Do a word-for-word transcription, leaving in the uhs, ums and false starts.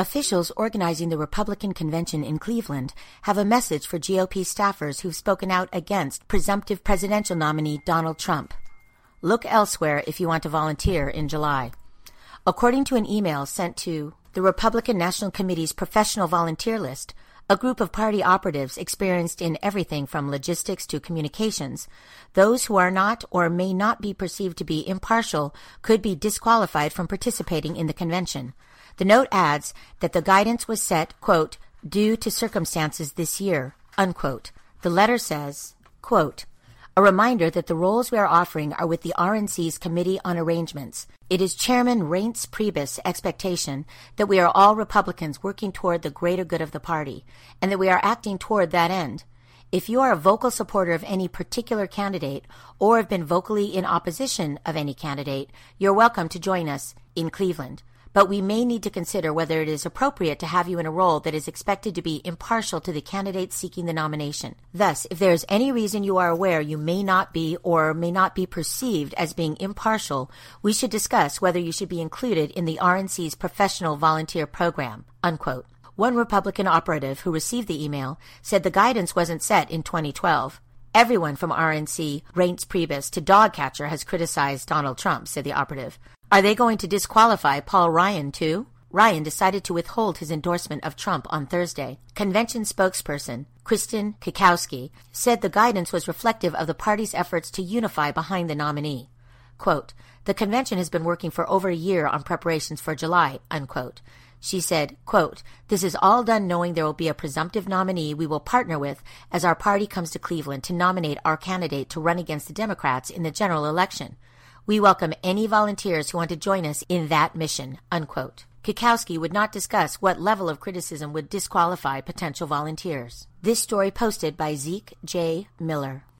Officials organizing the Republican convention in Cleveland have a message for G O P staffers who've spoken out against presumptive presidential nominee Donald Trump. Look elsewhere if you want to volunteer in July. According to an email sent to the Republican National Committee's professional volunteer list, a group of party operatives experienced in everything from logistics to communications, those who are not or may not be perceived to be impartial could be disqualified from participating in the convention. The note adds that the guidance was set, quote, due to circumstances this year, unquote. The letter says, quote, a reminder that the roles we are offering are with the R N C's Committee on Arrangements. It is Chairman Reince Priebus' expectation that we are all Republicans working toward the greater good of the party, and that we are acting toward that end. If you are a vocal supporter of any particular candidate or have been vocally in opposition of any candidate, you're welcome to join us in Cleveland. But we may need to consider whether it is appropriate to have you in a role that is expected to be impartial to the candidate seeking the nomination. Thus, if there is any reason you are aware you may not be or may not be perceived as being impartial, we should discuss whether you should be included in the R N C's professional volunteer program, unquote. One Republican operative who received the email said the guidance wasn't set in twenty twelve. Everyone from R N C, Reince Priebus, to Dogcatcher has criticized Donald Trump, said the operative. Are they going to disqualify Paul Ryan, too? Ryan decided to withhold his endorsement of Trump on Thursday. Convention spokesperson Kristen Kukowski said the guidance was reflective of the party's efforts to unify behind the nominee. Quote, the convention has been working for over a year on preparations for July, unquote. She said, quote, this is all done knowing there will be a presumptive nominee we will partner with as our party comes to Cleveland to nominate our candidate to run against the Democrats in the general election. We welcome any volunteers who want to join us in that mission, unquote. Kukowski would not discuss what level of criticism would disqualify potential volunteers. This story posted by Zeke J. Miller.